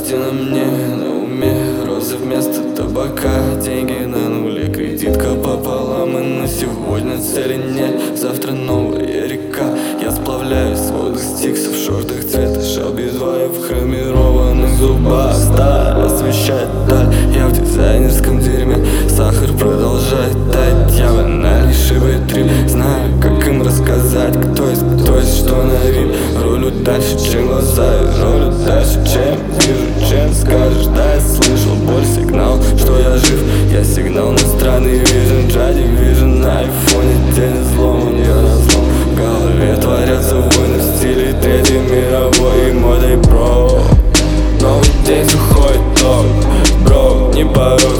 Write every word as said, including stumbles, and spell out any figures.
Старости на мне, на уме розы вместо табака. Деньги на нуле, кредитка пополам. И на сегодня цели нет, завтра новая река. Я сплавляюсь в водах стиксов, в шортах цвета шелби два и в хромированных зубах. Сталь освещает даль, я в дизайнерском дерьме. Сахар продолжает таять, я банальнейший трип. Знаю, как им рассказать, кто есть, кто есть, что на рим. Рулю дальше, чем глаза, и рулю дальше, чем вижу, чем скажешь. Да, я слышал боль, сигнал, что я жив. Я сигнал на странный вижен, джади вижен на айфоне. День взломан, я разлом, в голове творятся войны в стиле Третьей мировой и модой, бро. Новый день, сухой ток, бро, не порой.